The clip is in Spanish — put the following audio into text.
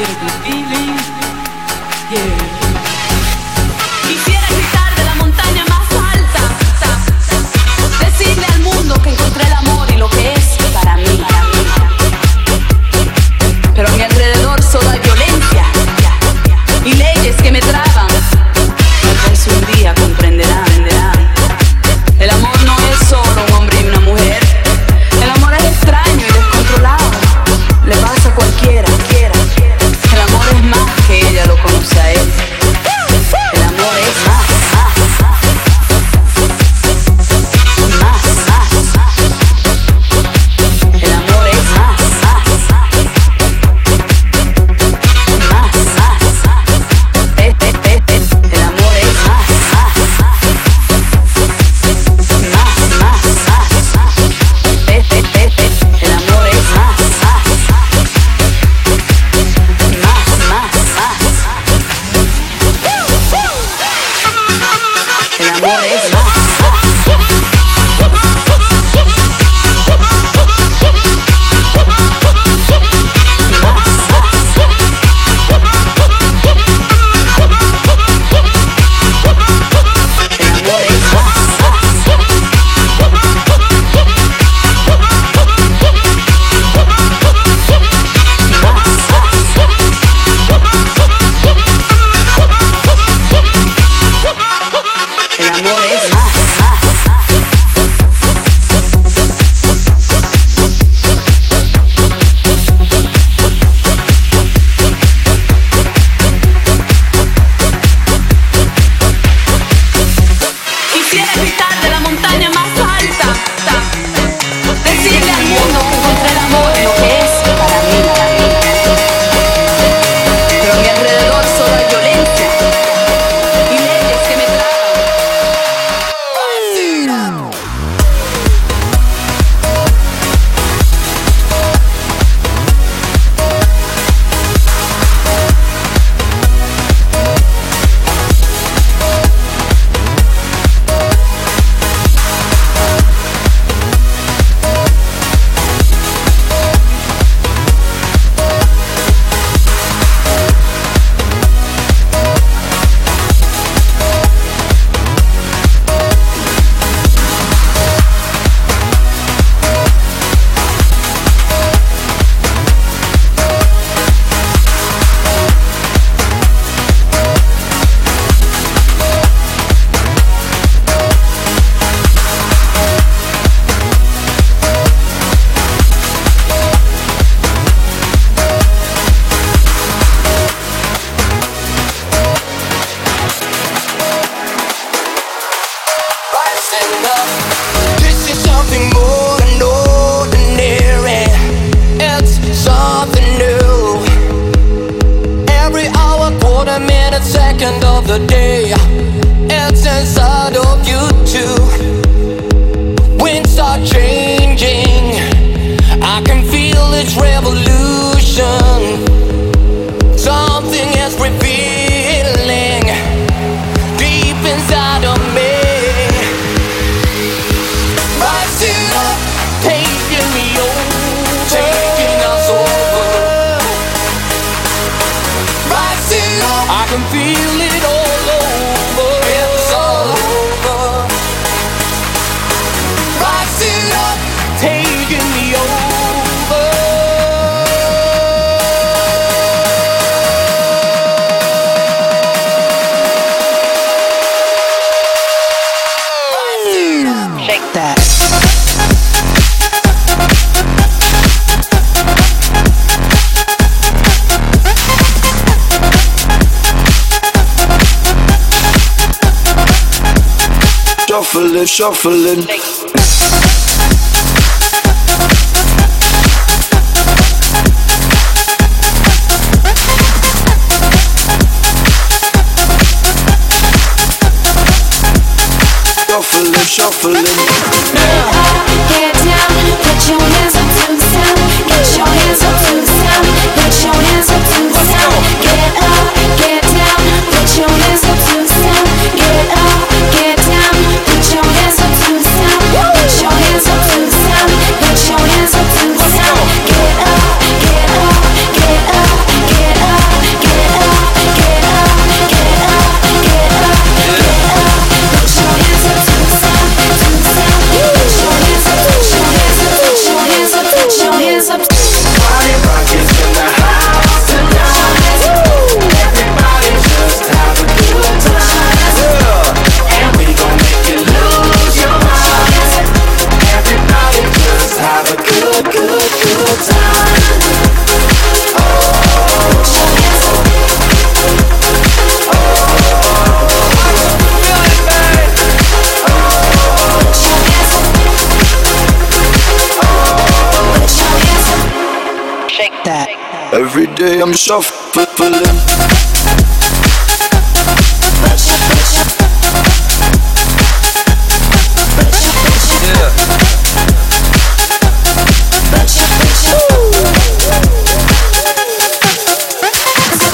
get the feeling, yeah. Quisiera gritar de la montaña más alta, decirle al mundo que encontré el amor y lo que es para mí. Pero a mi alrededor solo hay violencia y leyes que me traban. Tal vez un día comprenderán. El amor no es solo un hombre y una mujer. El amor es extraño y descontrolado. Le pasa a cualquiera. El amor es más que ella lo conoce a él. El amor es más. El amor es más. El amor es más. Shuffling. Shuffling. Get down, put your hands up to the sound. Get your hands up to the sound. Put your hands up to the sound. Get up, get down, put your hands up to the sound. Get up, get down, put your hands up to the sound. Put your hands Every day I'm shuffling.